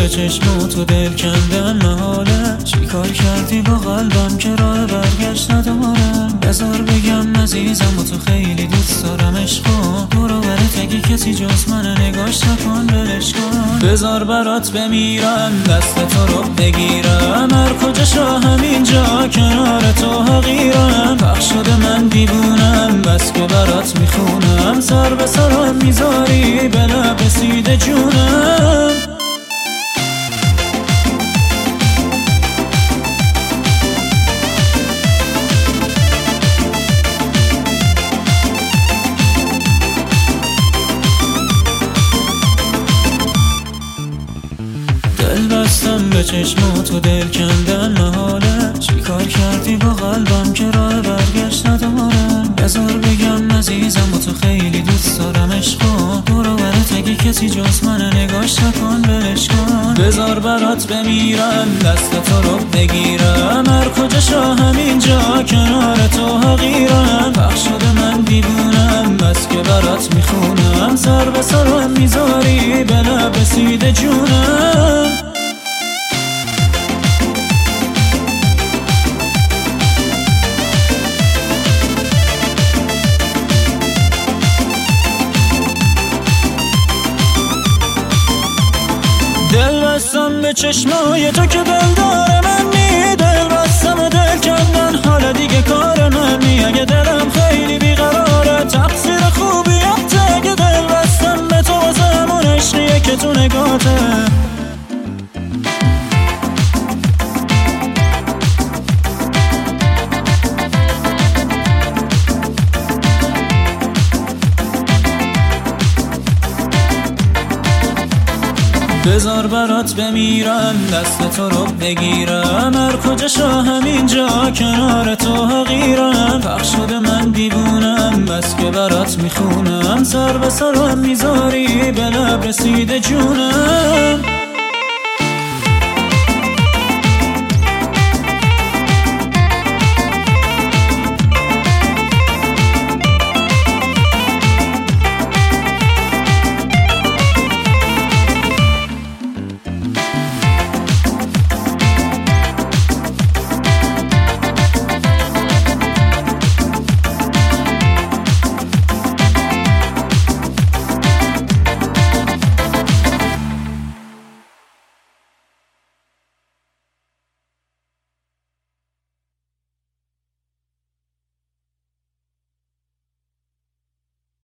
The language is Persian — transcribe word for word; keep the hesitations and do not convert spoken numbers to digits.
به چشمات و دل کندم محاله. چی کار کردی با قلبم که راه برگشت ندارم؟ بذار بگم عزیزم و تو خیلی دوست دارم عشقا. برو برات اگه کسی جز من نگاش نکن ولش کن. بذار برات بمیرم دست تو رو بگیرم، هر کجا شا همینجا کنار تو حقیرم. پخش شده من دیوونم بس که برات میخونم، سر به سرم میذاری به لب رسیده جونم. دل بستم به چشمات و دل کندم محاله. چی کار کردی با قلبم که راه برگشت ندارم؟ بذار بگم عزیزم و تو خیلی دوست دارم عشقا. برو برات اگه کسی جز من نگاش نکن ولش کن. بذار برات بمیرم دست تو رو بگیرم، هر کجا شا همینجا کنار تو حقیرم. پخش شده من دیوونم بس که برات میخونم، سر به سرم میذاری به لب رسیده جونم. دل بستم به چشمای تو که دل داره منی، دل بستم و دل کندن حالا دیگه کار منی. اگه دلم خیلی بیقراره تقصیر خوبیته، اگه دل بستم به تو واسه همون عشقیه که تو نگاته. بذار برات بمیرم دست تو رو بگیرم، هر کجا شا همینجا کنار تو حقیرم. پخش شده من دیوونم بس که برات میخونم، سر به سرم میذاری به لب رسیده جونم.